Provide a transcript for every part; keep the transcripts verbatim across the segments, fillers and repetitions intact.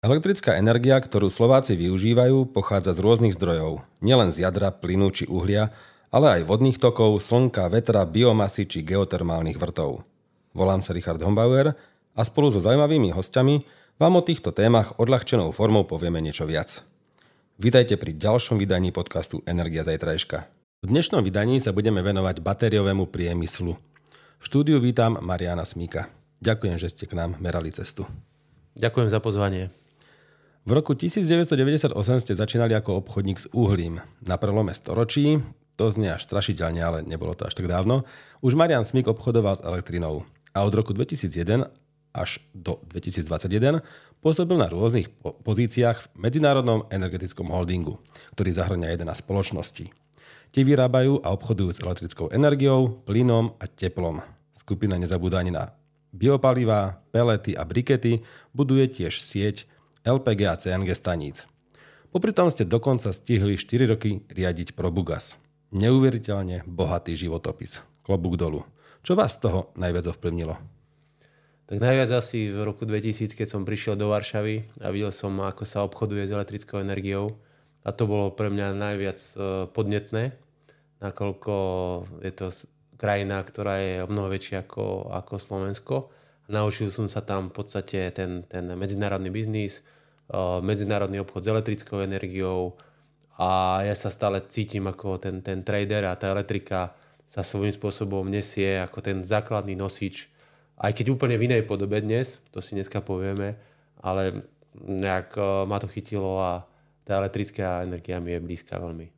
Elektrická energia, ktorú Slováci využívajú, pochádza z rôznych zdrojov. Nielen z jadra, plynu či uhlia, ale aj vodných tokov, slnka, vetra, biomasy či geotermálnych vrtov. Volám sa Richard Hombauer a spolu so zaujímavými hostiami vám o týchto témach odľahčenou formou povieme niečo viac. Vítajte pri ďalšom vydaní podcastu Energia zajtrajška. V dnešnom vydaní sa budeme venovať batériovému priemyslu. V štúdiu vítam Mariana Smíka. Ďakujem, že ste k nám merali cestu. Ďakujem za pozvanie. V roku devätnásťstodeväťdesiatosem ste začínali ako obchodník s uhlím. Na prelome storočí, to znie až strašidelne, ale nebolo to až tak dávno, už Marian Smík obchodoval s elektrinou. A od roku dvetisícjeden až do dvetisícdvadsaťjeden pôsobil na rôznych po- pozíciách v Medzinárodnom energetickom holdingu, ktorý zahŕňa jedenásť spoločností. Tie vyrábajú a obchodujú s elektrickou energiou, plynom a teplom. Skupina nezabúda ani na biopalivá, pelety a brikety, buduje tiež sieť el pé gé a cé en gé staníc. Popri tom ste dokonca stihli štyri roky riadiť Probugas. Neuveriteľne bohatý životopis. Klobúk dolu. Čo vás z toho najviac ovplyvnilo? Tak najviac asi v roku dvetisíc, keď som prišiel do Varšavy a videl som, ako sa obchoduje s elektrickou energiou. A to bolo pre mňa najviac podnetné, nakoľko je to krajina, ktorá je o mnoho väčšia ako, ako Slovensko. Naučil som sa tam v podstate ten, ten medzinárodný biznis, medzinárodný obchod s elektrickou energiou a ja sa stále cítim ako ten, ten trader a tá elektrika sa svojím spôsobom nesie ako ten základný nosič, aj keď úplne v inej podobe dnes, to si dneska povieme, ale nejak ma to chytilo a tá elektrická energia mi je blízka veľmi.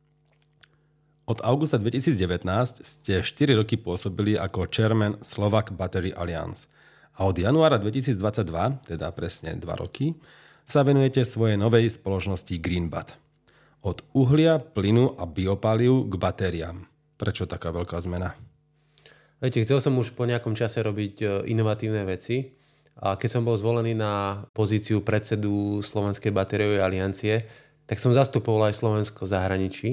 Od augusta dvetisícdevätnásť ste štyri roky pôsobili ako chairman Slovak Battery Alliance a od januára dvetisícdvadsaťdva, teda presne dva roky, sa venujete svojej novej spoločnosti Greenbat. Od uhlia, plynu a biopalív k batériám. Prečo taká veľká zmena? Viete, chcel som už po nejakom čase robiť inovatívne veci a keď som bol zvolený na pozíciu predsedu Slovenskej batériovej aliancie, tak som zastupoval aj Slovensko v zahraničí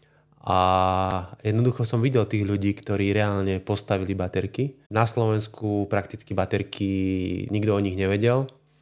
a jednoducho som videl tých ľudí, ktorí reálne postavili baterky. Na Slovensku prakticky baterky nikto o nich nevedel.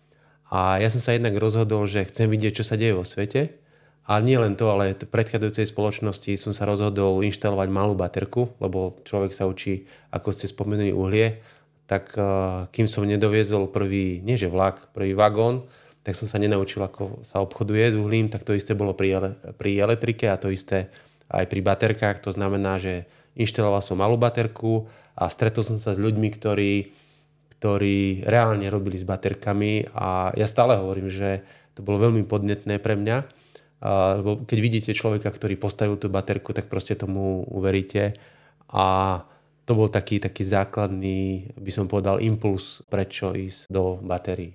A ja som sa jednak rozhodol, že chcem vidieť, čo sa deje vo svete. A nie len to, ale v predchádzajúcej spoločnosti som sa rozhodol inštalovať malú baterku, lebo človek sa učí, ako ste spomenuli, uhlie. Tak kým som nedoviezol prvý, nie že vlak, prvý vagón, tak som sa nenaučil, ako sa obchoduje s uhlím. Tak to isté bolo pri, ele- pri elektrike a to isté aj pri baterkách. To znamená, že inštaloval som malú baterku a stretol som sa s ľuďmi, ktorí ktorí reálne robili s baterkami a ja stále hovorím, že to bolo veľmi podnetné pre mňa, lebo keď vidíte človeka, ktorý postavil tú baterku, tak proste tomu uveríte a to bol taký, taký základný, by som povedal, impuls, prečo ísť do batérií.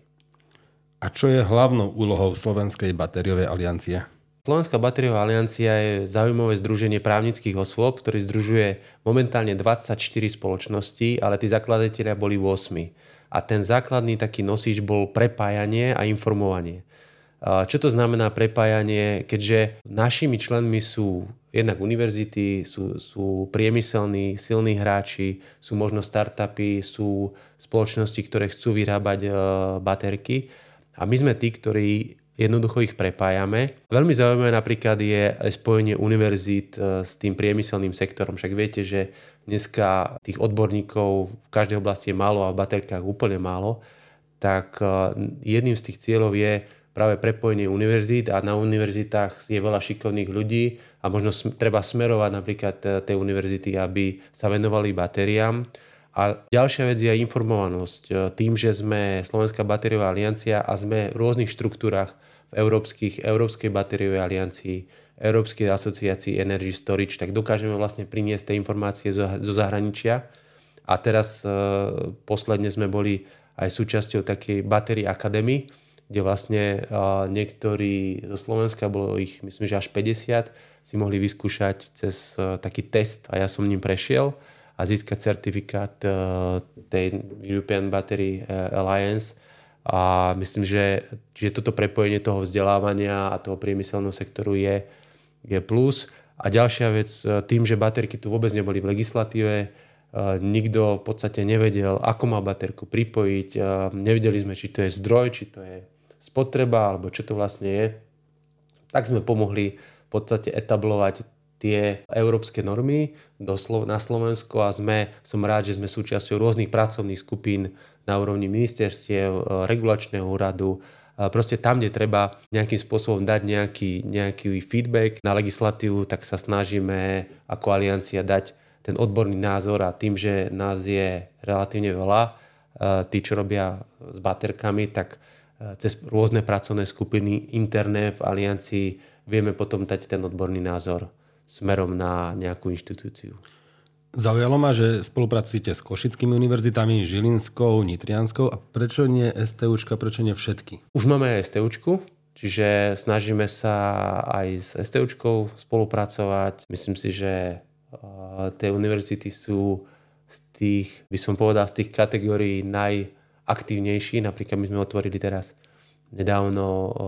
A čo je hlavnou úlohou Slovenskej batériovej aliancie? Slovenská batériová aliancia je zaujímavé združenie právnických osôb, ktorý združuje momentálne dvadsaťštyri spoločností, ale tí zakladatelia boli osem. A ten základný taký nosič bol prepájanie a informovanie. Čo to znamená prepájanie? Keďže našimi členmi sú jednak univerzity, sú, sú priemyselní, silní hráči, sú možno startupy, sú spoločnosti, ktoré chcú vyrábať baterky. A my sme tí, ktorí jednoducho ich prepájame. Veľmi zaujímavé napríklad je spojenie univerzít s tým priemyselným sektorom. Však viete, že dneska tých odborníkov v každej oblasti je málo a v baterkách úplne málo. Tak jedným z tých cieľov je práve prepojenie univerzít a na univerzitách je veľa šikovných ľudí a možno treba smerovať napríklad tej univerzity, aby sa venovali batériám. A ďalšia vec je aj informovanosť. Tým, že sme Slovenská batériová aliancia a sme v rôznych štruktúrach v Európskych, Európskej batériovej aliancii, Európskej asociácii Energy Storage, tak dokážeme vlastne priniesť tie informácie zo, zo zahraničia. A teraz e, posledne sme boli aj súčasťou takej Battery Academy, kde vlastne e, niektorí zo Slovenska, bolo ich myslím, že až päťdesiat, si mohli vyskúšať cez e, taký test a ja som ním prešiel a získať certifikát uh, tej European Battery Alliance. A myslím, že, že toto prepojenie toho vzdelávania a toho priemyselného sektoru je, je plus. A ďalšia vec, tým, že baterky tu vôbec neboli v legislatíve, nikto v podstate nevedel, ako má baterku pripojiť. Nevedeli sme, či to je zdroj, či to je spotreba, alebo čo to vlastne je, tak sme pomohli v podstate etablovať tie európske normy do Slo- na Slovensko a sme, som rád, že sme súčasťou rôznych pracovných skupín na úrovni ministerstiev, regulačného úradu. Proste tam, kde treba nejakým spôsobom dať nejaký, nejaký feedback na legislatívu, tak sa snažíme ako aliancia dať ten odborný názor a tým, že nás je relatívne veľa, tí, čo robia s baterkami, tak cez rôzne pracovné skupiny interné v aliancii vieme potom dať ten odborný názor smerom na nejakú inštitúciu. Zaujalo ma, že spolupracujete s košickými univerzitami, Žilinskou, Nitrianskou a prečo nie STUčka, prečo nie všetky? Už máme aj STUčku, čiže snažíme sa aj s STUčkou spolupracovať. Myslím si, že tie univerzity sú z tých, by som povedal, z tých kategórií najaktívnejší. Napríklad my sme otvorili teraz nedávno,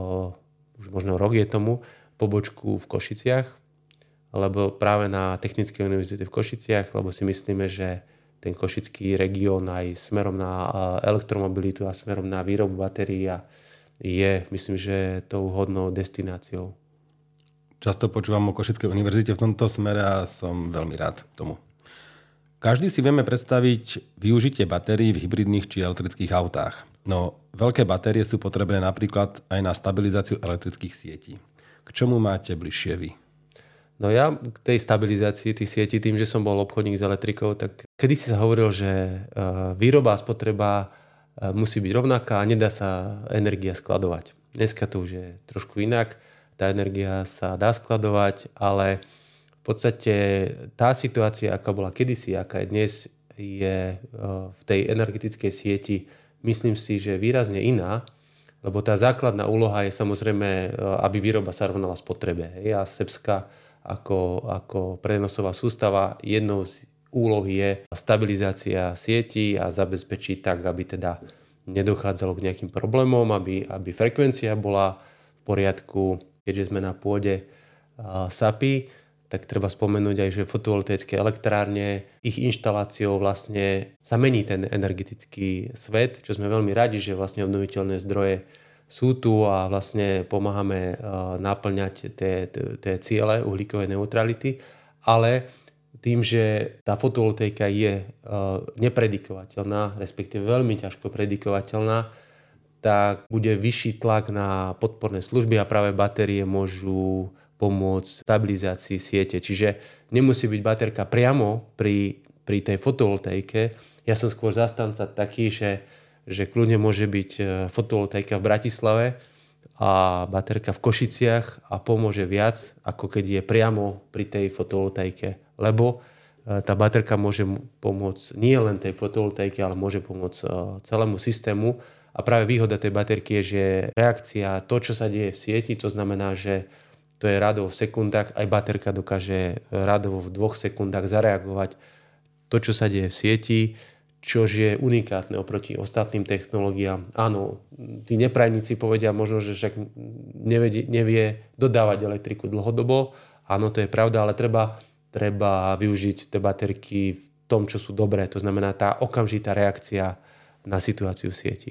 už možno rok je tomu, pobočku v Košiciach, alebo práve na Technickej univerzite v Košiciach, lebo si myslíme, že ten košický región aj smerom na elektromobilitu a smerom na výrobu batérií je, myslím, že tou vhodnou destináciou. Často počúvam o Košickej univerzite v tomto smere a som veľmi rád tomu. Každý si vieme predstaviť využitie batérií v hybridných či elektrických autách. No veľké batérie sú potrebné napríklad aj na stabilizáciu elektrických sietí. K čomu máte bližšie vy? No ja k tej stabilizácii tých sietí, tým, že som bol obchodník s elektrikou, tak kedysi sa hovoril, že výroba a spotreba musí byť rovnaká a nedá sa energia skladovať. Dneska to už je trošku inak. Tá energia sa dá skladovať, ale v podstate tá situácia, aká bola kedysi, aká je dnes, je v tej energetickej sieti, myslím si, že výrazne iná, lebo tá základná úloha je samozrejme, aby výroba sa rovnala spotrebe. A SEPSka Ako, ako prenosová sústava, jednou z úloh je stabilizácia sietí a zabezpečiť tak, aby teda nedochádzalo k nejakým problémom, aby, aby frekvencia bola v poriadku. Keďže sme na pôde uh, SAPy, tak treba spomenúť aj, že fotovoltaické elektrárne, ich inštaláciou vlastne sa mení ten energetický svet, čo sme veľmi radi, že vlastne obnoviteľné zdroje sú tu a vlastne pomáhame naplňať tie, tie ciele uhlíkovej neutrality, ale tým, že tá fotovoltaika je nepredikovateľná, respektíve veľmi ťažko predikovateľná, tak bude vyšší tlak na podporné služby a práve batérie môžu pomôcť stabilizácii siete. Čiže nemusí byť baterka priamo pri, pri tej fotovoltaike. Ja som skôr zastanca taký, že že kľudne môže byť fotovoltaika v Bratislave a baterka v Košiciach a pomôže viac, ako keď je priamo pri tej fotovoltaike. Lebo tá baterka môže pomôcť nie len tej fotovoltaike, ale môže pomôcť celému systému. A práve výhoda tej baterky je, že reakcia, to, čo sa deje v sieti, to znamená, že to je rádovo v sekundách, aj baterka dokáže rádovo v dvoch sekundách zareagovať to, čo sa deje v sieti, čož je unikátne oproti ostatným technológiám. Áno, tí neprajníci povedia možno, že však nevie, nevie dodávať elektriku dlhodobo. Áno, to je pravda, ale treba, treba využiť tie baterky v tom, čo sú dobré. To znamená tá okamžitá reakcia na situáciu v sieti.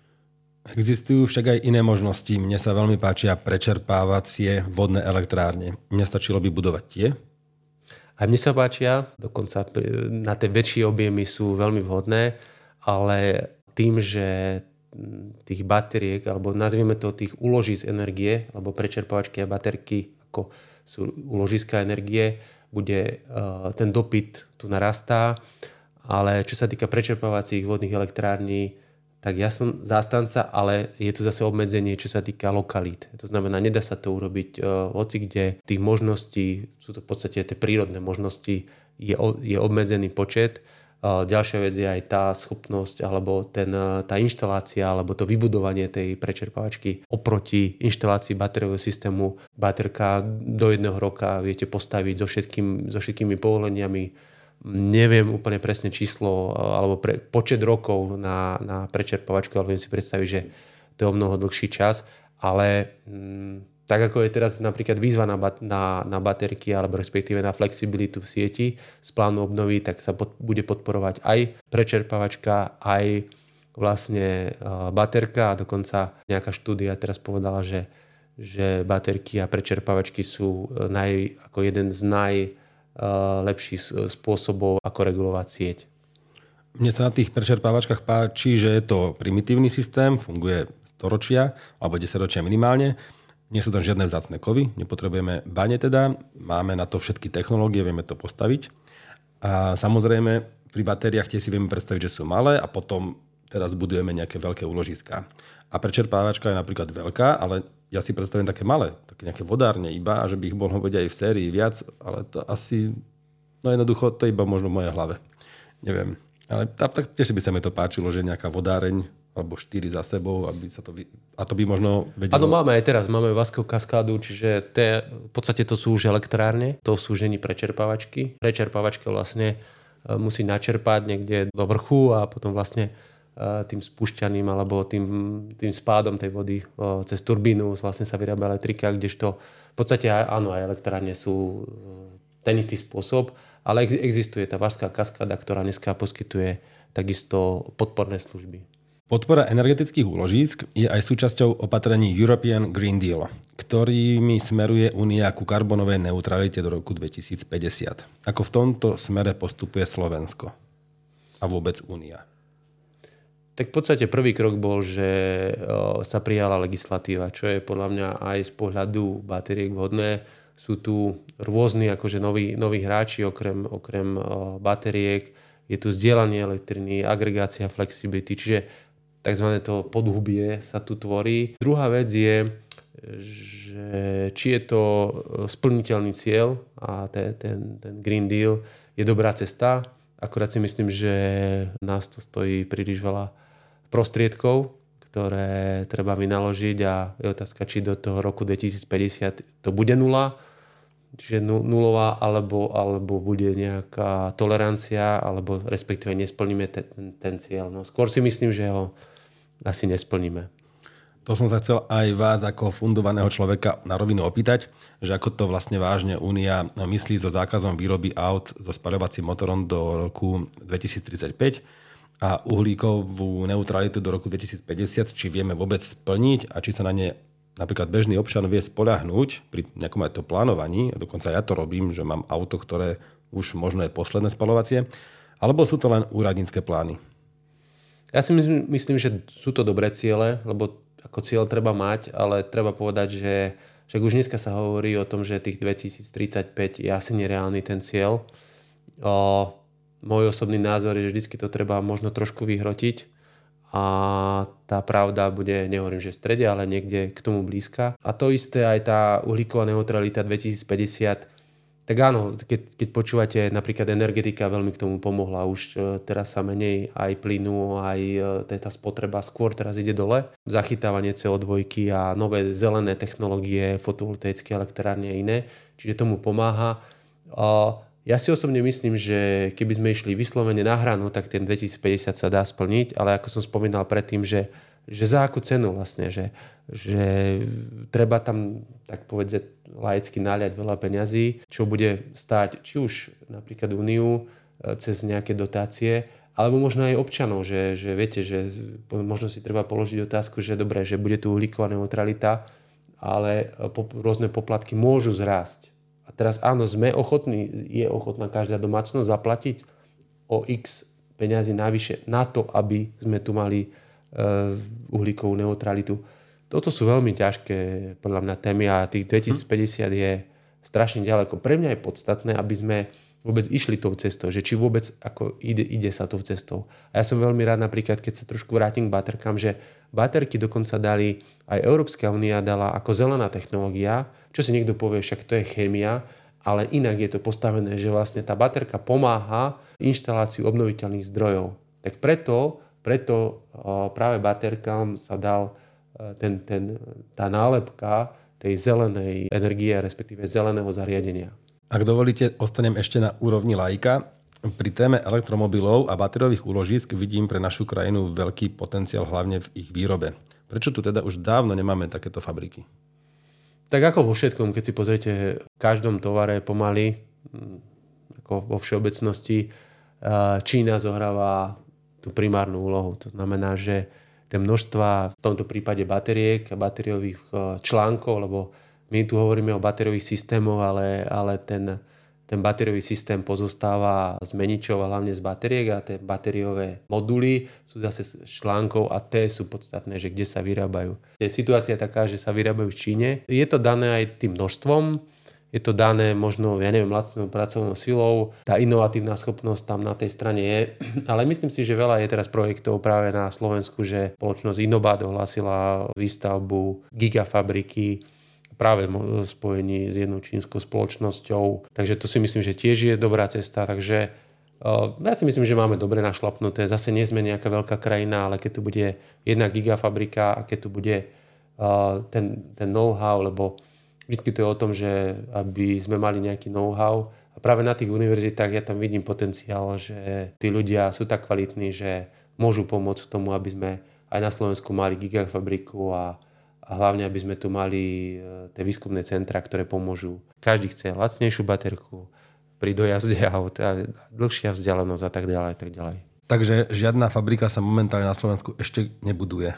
Existujú však aj iné možnosti. Mne sa veľmi páčia prečerpávacie vodné elektrárne. Nestačilo by budovať tie? Aj mne sa páčia, dokonca na tie väčšie objemy sú veľmi vhodné, ale tým, že tých batériek, alebo nazvieme to tých úložíc energie, alebo prečerpávačky a baterky, ako sú úložiska energie, bude ten dopyt tu narastá, ale čo sa týka prečerpávacích vodných elektrární, tak ja som zástanca, ale je to zase obmedzenie, čo sa týka lokalít. To znamená, nedá sa to urobiť uh, hoci kde. Tých možností, sú to v podstate tie prírodné možnosti, je, je obmedzený počet. Uh, ďalšia vec je aj tá schopnosť, alebo ten, uh, tá inštalácia, alebo to vybudovanie tej prečerpávačky oproti inštalácii batériového systému. Baterka do jedného roka viete postaviť so, všetkým, so všetkými povoleniami. Neviem úplne presne číslo alebo pre, počet rokov na, na prečerpávačku, ale viem si predstaviť, že to je o mnoho dlhší čas, ale m, tak ako je teraz napríklad výzva na, na, na baterky alebo respektíve na flexibilitu v sieti z plánu obnovy, tak sa pod, bude podporovať aj prečerpávačka, aj vlastne baterka a dokonca nejaká štúdia teraz povedala, že, že baterky a prečerpávačky sú naj, ako jeden z najlepších spôsobov, ako regulovať sieť. Mne sa na tých prečerpávačkách páči, že je to primitívny systém, funguje storočia alebo desaťročia minimálne. Nie sú tam žiadne vzácne kovy, nepotrebujeme bane teda, máme na to všetky technológie, vieme to postaviť. A samozrejme pri batériách tie si vieme predstaviť, že sú malé a potom teraz budujeme nejaké veľké úložiská. A prečerpávačka je napríklad veľká, ale ja si predstavím také malé, také nejaké vodárne iba, a že by ich mohol byť aj v sérii viac, ale to asi, no jednoducho, to iba možno v mojej hlave. Neviem. Ale tak tiež by sa mi to páčilo, že nejaká vodáreň alebo štyri za sebou, aby sa to... Vy... A to by možno vedelo... Áno, máme aj teraz, máme Vaskov kaskádu, čiže to je, v podstate to sú už elektrárne, to sú už není prečerpávačky. Prečerpávačka vlastne musí načerpať niekde do vrchu a potom vlastne tým spúšťaným alebo tým, tým spádom tej vody cez turbínu vlastne sa vyrába elektrika, kdežto v podstate áno, aj elektrárne sú ten istý spôsob, ale existuje tá Vaská kaskáda, ktorá dneska poskytuje takisto podporné služby. Podpora energetických úložísk je aj súčasťou opatrení European Green Deal, ktorými smeruje Únia ku karbonovej neutralite do roku dvetisícpäťdesiat. Ako v tomto smere postupuje Slovensko a vôbec Únia? Tak v podstate prvý krok bol, že sa prijala legislatíva, čo je podľa mňa aj z pohľadu batériek vhodné. Sú tu rôzni akože noví, noví hráči okrem, okrem batériek. Je tu zdieľanie elektriny, agregácia flexibility, čiže takzvané to podhubie sa tu tvorí. Druhá vec je, že či je to splniteľný cieľ a ten, ten, ten Green Deal je dobrá cesta. Akurát si myslím, že nás to stojí príliš veľa prostriedkov, ktoré treba vynaložiť a je otázka, či do toho roku dvetisícpäťdesiat to bude nula, čiže nulová, alebo, alebo bude nejaká tolerancia, alebo respektíve nesplníme ten, ten cieľ. No, skôr si myslím, že ho asi nesplníme. To som sa chcel aj vás ako fundovaného človeka na rovinu opýtať, že ako to vlastne vážne Únia myslí so zákazom výroby aut so spaľovacím motorom do roku dvetisíctridsaťpäť a uhlíkovú neutralitu do roku dvetisícpäťdesiat, či vieme vôbec splniť a či sa na ne napríklad bežný občan vie spoľahnúť pri nejakom aj to plánovaní, a dokonca ja to robím, že mám auto, ktoré už možno je posledné spaľovacie, alebo sú to len úradnícke plány? Ja si myslím, myslím, že sú to dobré ciele, lebo ako cieľ treba mať, ale treba povedať, že, že už dneska sa hovorí o tom, že tých dvetisíctridsaťpäť je asi nereálny ten cieľ. O, môj osobný názor je, že vždy to treba možno trošku vyhrotiť a tá pravda bude, nehovorím, že v strede, ale niekde k tomu blízka. A to isté aj tá uhlíková neutralita dvetisícpäťdesiat. Tak áno, keď, keď počúvate, napríklad energetika veľmi k tomu pomohla. Už teraz sa menej aj plynu, aj tá spotreba skôr teraz ide dole. Zachytávanie cé o dva a nové zelené technológie, fotovoltaické elektrárne a iné. Čiže tomu pomáha. Ja si osobne myslím, že keby sme išli vyslovene na hranu, tak ten dvetisícpäťdesiat sa dá splniť, ale ako som spomínal predtým, že, že za akú cenu vlastne, že, že treba tam, tak povedať, laicky naliať veľa peňazí, čo bude stáť či už napríklad Úniu cez nejaké dotácie, alebo možno aj občanov, že, že viete, že možno si treba položiť otázku, že dobre, že bude tu uhlíková neutralita, ale rôzne poplatky môžu zrásť. A teraz áno, sme ochotní, je ochotná každá domácnosť zaplatiť o x peňazí navyše na to, aby sme tu mali uh, uhlíkovú neutralitu. Toto sú veľmi ťažké podľa mňa témy a tých dvetisícpäťdesiat je strašne ďaleko. Pre mňa je podstatné, aby sme vôbec išli tou cestou, že či vôbec ako ide, ide sa tou cestou. A ja som veľmi rád napríklad, keď sa trošku vrátim k baterkám, že baterky dokonca dali, aj Európska únia dala ako zelená technológia, čo si niekto povie, však to je chémia, ale inak je to postavené, že vlastne tá baterka pomáha inštaláciu obnoviteľných zdrojov. Tak preto, preto práve baterkám sa dal ten, ten, tá nálepka tej zelenej energie, respektíve zeleného zariadenia. Ak dovolíte, ostanem ešte na úrovni laika. Pri téme elektromobilov a batériových úložísk vidím pre našu krajinu veľký potenciál hlavne v ich výrobe. Prečo tu teda už dávno nemáme takéto fabriky? Tak ako vo všetkom, keď si pozriete v každom tovare pomaly, ako vo všeobecnosti, Čína zohráva tú primárnu úlohu. To znamená, že tie množstva, v tomto prípade batériek a batériových článkov, lebo my tu hovoríme o batériových systémoch, ale, ale ten, ten batériový systém pozostáva z meničov a hlavne z batériek a tie batériové moduly sú zase z článkov a tie sú podstatné, že kde sa vyrábajú. Situácia je taká, že sa vyrábajú v Číne. Je to dané aj tým množstvom, je to dané možno, ja neviem, lacnou pracovnou silou. Tá inovatívna schopnosť tam na tej strane je. Ale myslím si, že veľa je teraz projektov práve na Slovensku, že spoločnosť Inobat ohlásila výstavbu gigafabriky práve v spojení s jednou čínskou spoločnosťou. Takže to si myslím, že tiež je dobrá cesta. Takže ja si myslím, že máme dobre našlapnuté. Zase nie sme nejaká veľká krajina, ale keď tu bude jedna gigafabrika a keď tu bude ten, ten know-how, lebo vždy to je o tom, že aby sme mali nejaký know-how. A práve na tých univerzitách ja tam vidím potenciál, že tí ľudia sú tak kvalitní, že môžu pomôcť k tomu, aby sme aj na Slovensku mali gigafabriku a, a hlavne, aby sme tu mali tie výskumné centra, ktoré pomôžu. Každý chce lacnejšiu baterku pri dojazde aut, dlhšia vzdialenosť a tak ďalej, tak ďalej. Takže žiadna fabrika sa momentálne na Slovensku ešte nebuduje.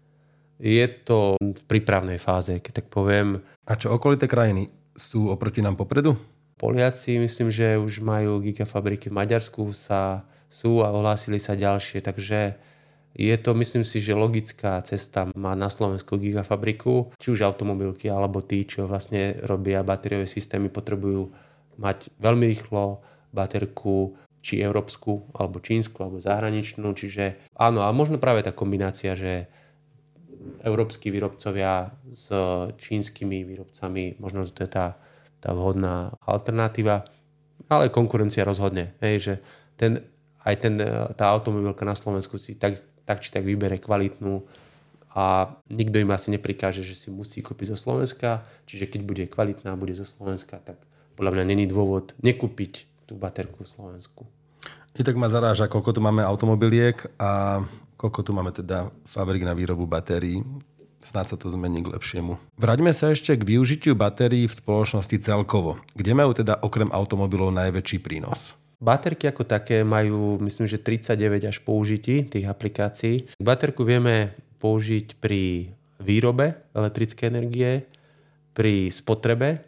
Je to v prípravnej fáze, keď tak poviem. A čo okolité krajiny sú oproti nám popredu? Poliaci, myslím, že už majú gigafabriky v Maďarsku, sa, sú a ohlásili sa ďalšie. Takže je to, myslím si, že logická cesta má na Slovensku gigafabriku. Či už automobilky, alebo tí, čo vlastne robia batériové systémy, potrebujú mať veľmi rýchlo baterku, či európsku, alebo čínsku, alebo zahraničnú. Čiže áno, a možno práve tá kombinácia, že európski výrobcovia s čínskymi výrobcami, možno to je tá, tá vhodná alternatíva, ale konkurencia rozhodne. Hej, že ten, aj ten, tá automobilka na Slovensku si tak, tak či tak vybere kvalitnú a nikto im asi neprikáže, že si musí kúpiť zo Slovenska, čiže keď bude kvalitná a bude zo Slovenska, tak podľa mňa není dôvod nekúpiť tú baterku v Slovensku. I tak ma zaráža, koľko tu máme automobiliek a koľko tu máme teda fabrik na výrobu batérií. Snáď sa to zmení k lepšiemu. Vráťme sa ešte k využitiu batérií v spoločnosti celkovo. Kde majú teda okrem automobilov najväčší prínos? Baterky ako také majú, myslím, že tridsaťdeväť až použití tých aplikácií. Baterku vieme použiť pri výrobe elektrickej energie, pri spotrebe,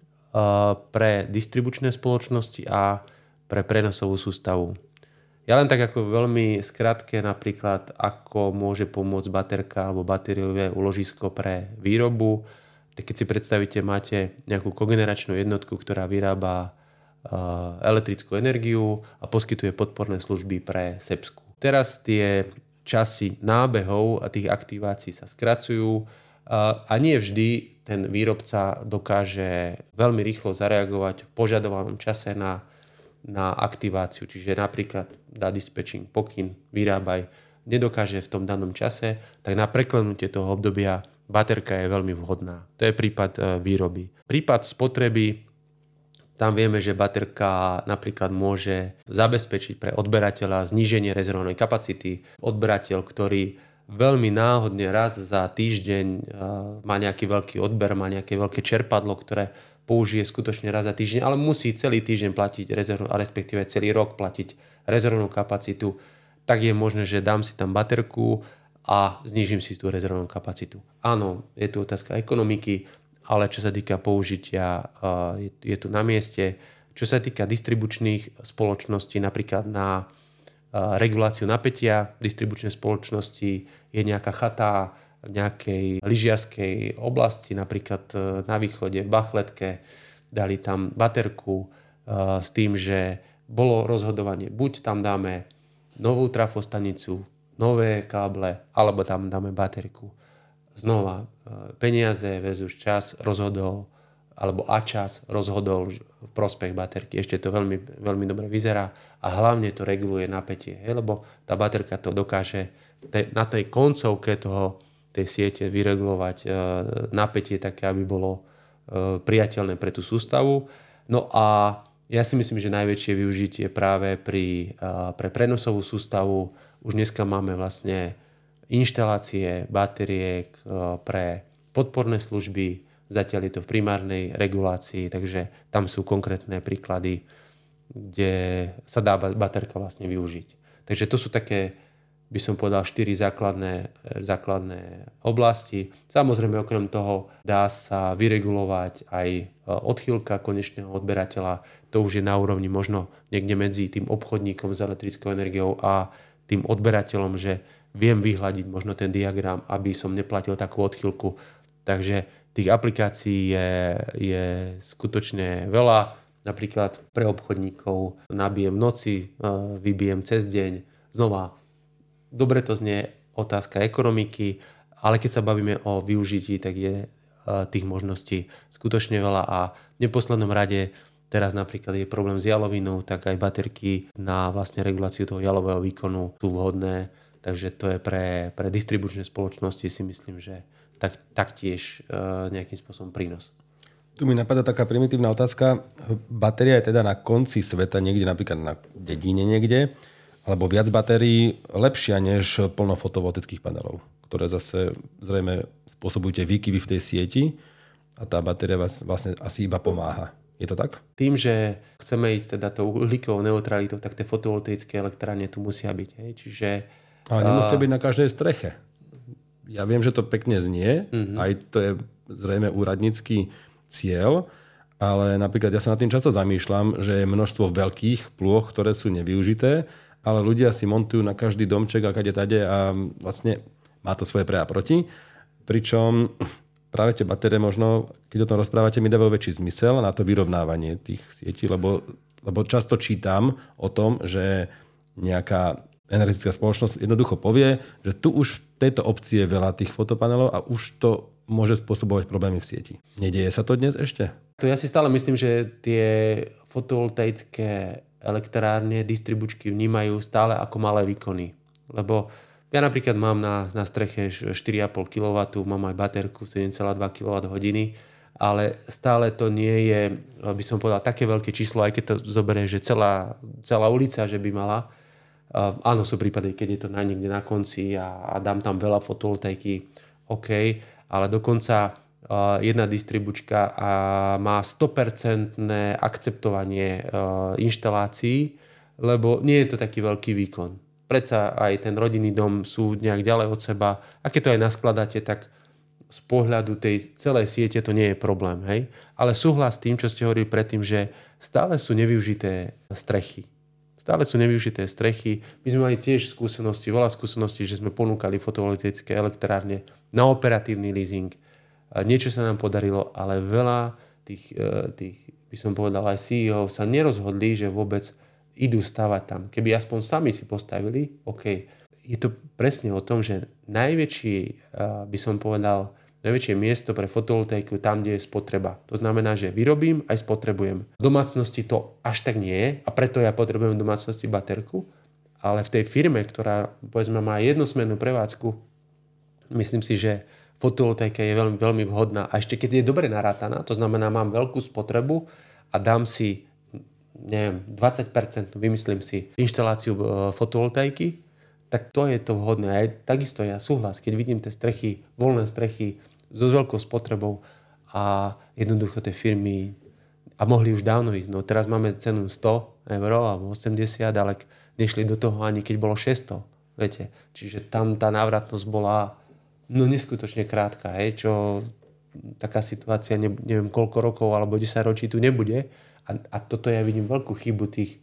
pre distribučné spoločnosti a pre prenosovú sústavu. Ja len tak ako veľmi skrátke napríklad, ako môže pomôcť baterka alebo batériové uložisko pre výrobu. Tak keď si predstavíte, máte nejakú kogeneračnú jednotku, ktorá vyrába uh, elektrickú energiu a poskytuje podporné služby pre Sepsku. Teraz tie časy nábehov a tých aktivácií sa skracujú uh, a nie vždy ten výrobca dokáže veľmi rýchlo zareagovať v požadovanom čase na na aktiváciu, čiže napríklad dá dispečing pokyn, vyrábaj, nedokáže v tom danom čase, tak na preklenutie toho obdobia baterka je veľmi vhodná. To je prípad výroby. Prípad spotreby, tam vieme, že baterka napríklad môže zabezpečiť pre odberateľa zníženie rezervnej kapacity. Odberateľ, ktorý veľmi náhodne raz za týždeň má nejaký veľký odber, má nejaké veľké čerpadlo, ktoré použije skutočne raz za týždeň, ale musí celý týždeň platiť rezervnú, respektíve celý rok platiť rezervnú kapacitu, tak je možné, že dám si tam baterku a znížim si tú rezervnú kapacitu. Áno, je tu otázka ekonomiky, ale čo sa týka použitia, je tu na mieste. Čo sa týka distribučných spoločností, napríklad na reguláciu napätia distribučnej spoločnosti je nejaká chata v nejakej lyžiarskej oblasti, napríklad na východe, v Bachletke, dali tam baterku uh, s tým, že bolo rozhodovanie, buď tam dáme novú trafostanicu, nové káble, alebo tam dáme baterku. Znova, uh, peniaze versus čas rozhodol, alebo a čas rozhodol v prospech baterky. Ešte to veľmi, veľmi dobre vyzerá a hlavne to reguluje napätie, hej? Lebo tá baterka to dokáže te, na tej koncovke toho tej siete vyregulovať napätie také, aby bolo priateľné pre tú sústavu. No a ja si myslím, že najväčšie využitie práve pri, pre prenosovú sústavu. Už dneska máme vlastne inštalácie batériek pre podporné služby, zatiaľ je to v primárnej regulácii, takže tam sú konkrétne príklady, kde sa dá baterka vlastne využiť. Takže to sú také by som povedal, štyri základné, základné oblasti. Samozrejme, okrem toho dá sa vyregulovať aj odchýlka konečného odberateľa. To už je na úrovni možno niekde medzi tým obchodníkom s elektrickou energiou a tým odberateľom, že viem vyhľadiť možno ten diagram, aby som neplatil takú odchýlku. Takže tých aplikácií je, je skutočne veľa. Napríklad pre obchodníkov nabijem v noci, vybijem cez deň. Znova, dobre to znie, otázka ekonomiky, ale keď sa bavíme o využití, tak je tých možností skutočne veľa a v neposlednom rade teraz napríklad je problém s jalovinou, tak aj baterky na vlastne reguláciu toho jalového výkonu sú vhodné, takže to je pre, pre distribučné spoločnosti si myslím, že tak, taktiež nejakým spôsobom prínos. Tu mi napadá taká primitívna otázka. Batéria je teda na konci sveta, niekde napríklad na dedine niekde, alebo viac batérií lepšia než plno fotovoltaických panelov, ktoré zase zrejme spôsobujú tie výkyvy v tej sieti a tá batéria vás vlastne asi iba pomáha. Je to tak? Tým, že chceme ísť teda tou uhlíkovou neutralitou, tak tie fotovoltaické elektrárne tu musia byť. Hej? Čiže, ale nemusia byť na každej streche. Ja viem, že to pekne znie, mm-hmm. aj to je zrejme úradnícky cieľ, ale napríklad ja sa nad tým často zamýšľam, že je množstvo veľkých plôch, ktoré sú nevyužité, ale ľudia si montujú na každý domček a kade tade a vlastne má to svoje pre a proti. Pričom práve tie batérie možno, keď o tom rozprávate, mi dávajú väčší zmysel na to vyrovnávanie tých sietí, lebo, lebo často čítam o tom, že nejaká energetická spoločnosť jednoducho povie, že tu už v tejto obci je veľa tých fotopanelov a už to môže spôsobovať problémy v sieti. Nedieje sa to dnes ešte? To ja si stále myslím, že tie fotovoltaické elektrárne, distribučky vnímajú stále ako malé výkony. Lebo ja napríklad mám na, na streche štyri a pol kilowattu, mám aj baterku sedem celá dva kilowatthodiny, ale stále to nie je, by som povedal, také veľké číslo, aj keď to zoberie, že celá, celá ulica, že by mala. Uh, áno, sú prípady, keď je to na niekde na konci a, a dám tam veľa fotovoltaiky, OK, ale dokonca uh, jedna distribučka uh, má sto percent akceptovanie uh, inštalácií, lebo nie je to taký veľký výkon. Predsa aj ten rodinný dom sú nejak ďalej od seba. A keď to aj naskladáte, tak z pohľadu tej celej siete to nie je problém. Hej? Ale súhlas s tým, čo ste hovorili predtým, že stále sú nevyužité strechy. Stále sú nevyužité strechy. My sme mali tiež skúsenosti, veľa skúseností, že sme ponúkali fotovoltaické elektrárne na operatívny leasing. Niečo sa nám podarilo, ale veľa tých, tých by som povedal, aj C E O sa nerozhodli, že vôbec idú stavať tam. Keby aspoň sami si postavili, OK. Je to presne o tom, že najväčší, by som povedal, najväčšie miesto pre fotovoltaiku tam, kde je spotreba. To znamená, že vyrobím aj spotrebujem. V domácnosti to až tak nie je a preto ja potrebujem v domácnosti baterku, ale v tej firme, ktorá povedzme má jednosmernú prevádzku, myslím si, že fotovoltaika je veľmi, veľmi vhodná a ešte keď je dobre narátaná, to znamená, mám veľkú spotrebu a dám si neviem, dvadsať percent, vymyslím si, inštaláciu fotovoltaiky, tak to je to vhodné. Aj takisto ja súhlas, keď vidím tie strechy, voľné strechy so veľkou spotrebou a jednoducho tie firmy a mohli už dávno ísť. No teraz máme cenu sto eur alebo osemdesiat, ale nešli do toho ani keď bolo šesťsto. Viete? Čiže tam tá návratnosť bola no neskutočne krátka, hej? Čo taká situácia ne, neviem koľko rokov alebo desať ročí tu nebude. A, a toto ja vidím veľkú chybu tých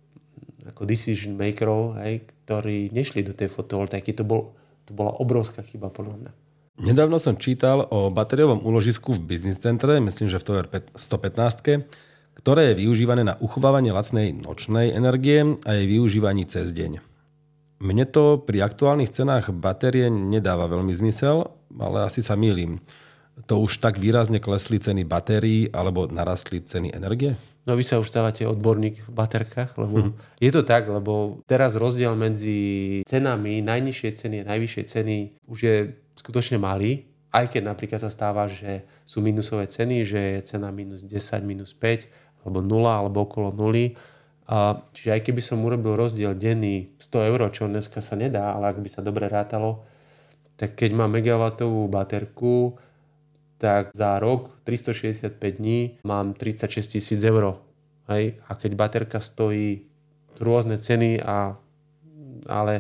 ako decision makerov, hej, ktorí nešli do tej fotovoltaiky. To, bol, to bola obrovská chyba podľa mňa. Nedávno som čítal o batériovom úložisku v business centre, myslím, že v Tower stopätnásť, ktoré je využívané na uchovávanie lacnej nočnej energie a jej využívaní cez deň. Mne to pri aktuálnych cenách batérie nedáva veľmi zmysel, ale asi sa mýlim. To už tak výrazne klesli ceny batérií alebo narastli ceny energie? No vy sa už stávate odborník v baterkách, lebo hm. je to tak, lebo teraz rozdiel medzi cenami, najnižšie ceny a najvyššie ceny už je skutočne malý, aj keď napríklad sa stáva, že sú minusové ceny, že je cena minus desať, minus päť, alebo nula, alebo okolo nuly. A čiže aj keby som urobil rozdiel denný sto eur, čo dneska sa nedá, ale ak by sa dobre rátalo, tak keď mám megawattovú baterku, tak za rok tristošesťdesiatpäť dní mám tridsaťšesť tisíc eur. Hej? A keď baterka stojí rôzne ceny, a, ale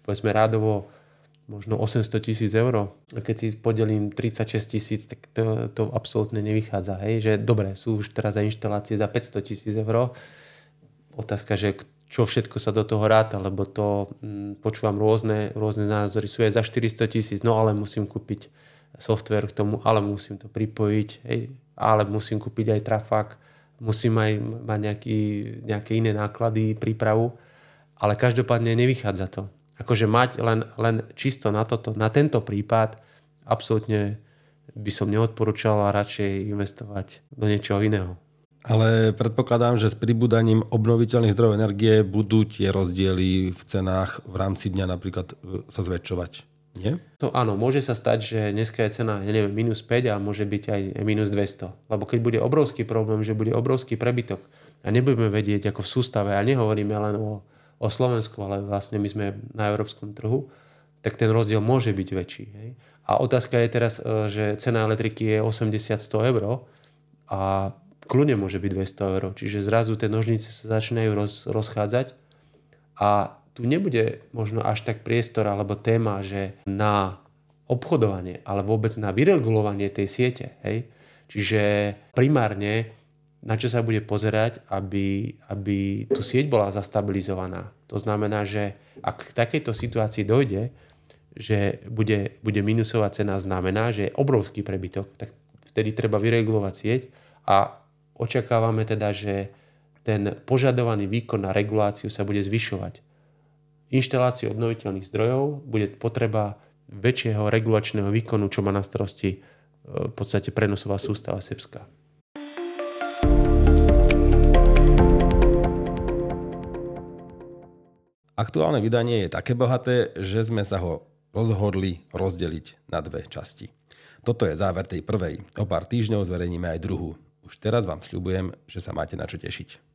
povedzme rádovo možno osemsto tisíc eur. A keď si podelím tridsaťšesť tisíc, tak to, to absolútne nevychádza. Hej? Že dobre, sú už teraz za inštalácie za päťsto tisíc eur. Otázka, že čo všetko sa do toho ráta, lebo to hm, počúvam rôzne, rôzne názory. Sú aj za štyristo tisíc, no ale musím kúpiť software k tomu, ale musím to pripojiť, hej? Ale musím kúpiť aj trafák, musím aj mať nejaký, nejaké iné náklady, prípravu, ale každopádne nevychádza to. Akože mať len, len čisto na, toto, na tento prípad absolútne by som neodporúčal a radšej investovať do niečoho iného. Ale predpokladám, že s pribúdaním obnoviteľných zdrojov energie budú tie rozdiely v cenách v rámci dňa napríklad sa zväčšovať, nie? To áno, môže sa stať, že dneska je cena, ja neviem, minus päť a môže byť aj minus dvesto. Lebo keď bude obrovský problém, že bude obrovský prebytok a nebudeme vedieť ako v sústave, a nehovoríme len o o Slovensku, ale vlastne my sme na európskom trhu, tak ten rozdiel môže byť väčší. Hej? A otázka je teraz, že cena elektriky je osemdesiat až sto eur a kľudne môže byť dvesto eur. Čiže zrazu tie nožnice sa začínajú roz, rozchádzať a tu nebude možno až tak priestor alebo téma, že na obchodovanie, ale vôbec na vyregulovanie tej siete. Hej? Čiže primárne na čo sa bude pozerať, aby, aby tu sieť bola zastabilizovaná. To znamená, že ak k takejto situácii dojde, že bude, bude minusová cena, znamená, že je obrovský prebytok, tak vtedy treba vyregulovať sieť a očakávame teda, že ten požadovaný výkon na reguláciu sa bude zvyšovať. Inštaláciu obnoviteľných zdrojov bude potreba väčšieho regulačného výkonu, čo má na starosti v podstate prenosová sústava SEPSka. Aktuálne vydanie je také bohaté, že sme sa ho rozhodli rozdeliť na dve časti. Toto je záver tej prvej. O pár týždňov zverejníme aj druhú. Už teraz vám sľubujem, že sa máte na čo tešiť.